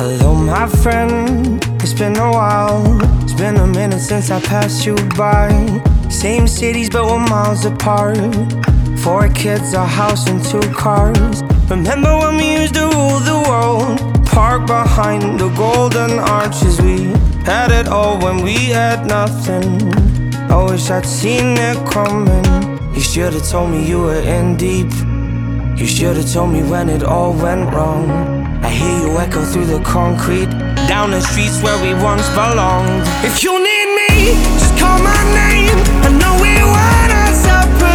Hello, my friend, it's been a while. It's been a minute since I passed you by. Same cities, but we're miles apart. 4 kids, a house and 2 cars. Remember when we used to rule the world? Parked behind the golden arches. We had it all when we had nothing. I wish I'd seen it coming. You should've told me you were in deep. You should've told me when it all went wrong. I hear you echo through the concrete, down the streets where we once belonged. If you need me, just call my name. I know we were not separate